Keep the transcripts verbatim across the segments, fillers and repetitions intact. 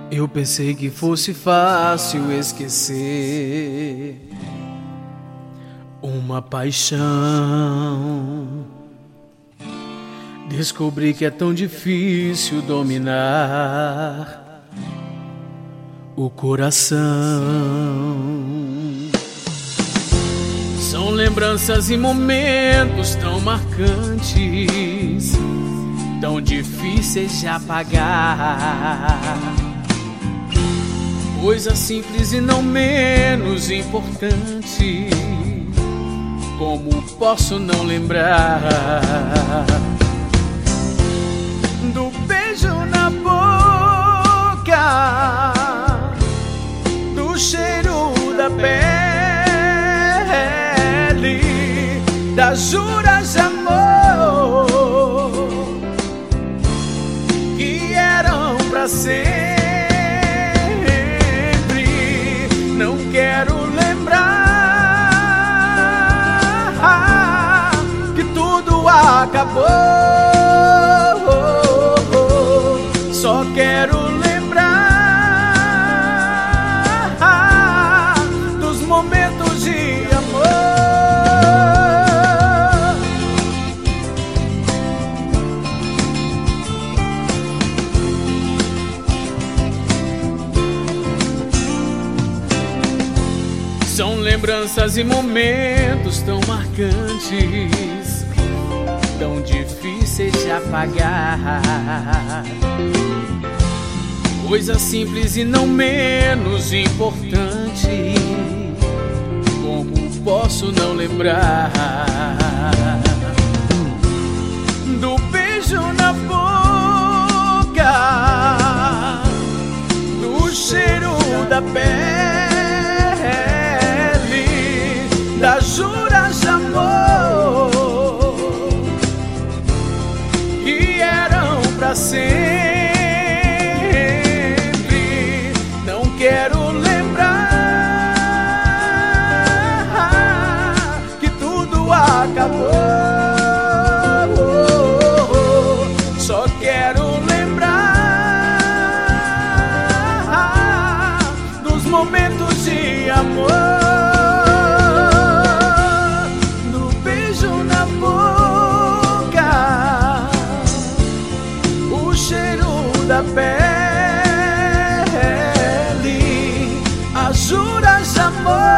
Eu pensei que fosse fácil esquecer uma paixão. Descobri que é tão difícil dominar o coração. São lembranças e momentos tão marcantes, tão difíceis de apagar. Coisa simples e não menos importante, como posso não lembrar do beijo na boca, do cheiro da pele, das juras de amor que eram pra sempre. Não quero lembrar que tudo acabou. Só quero lembrar dos momentos de amor. São lembranças e momentos tão marcantes, tão difíceis de apagar. Coisa simples e não menos importante, como posso não lembrar do beijo na boca, do cheiro da pele, das juras de amor que eram pra sempre. Não quero lembrar que tudo acabou. Só quero lembrar dos momentos de amor. Da pele, as juras de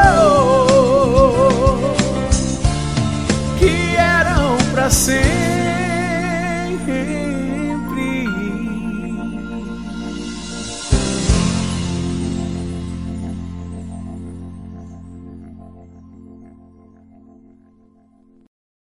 amor que eram pra sempre.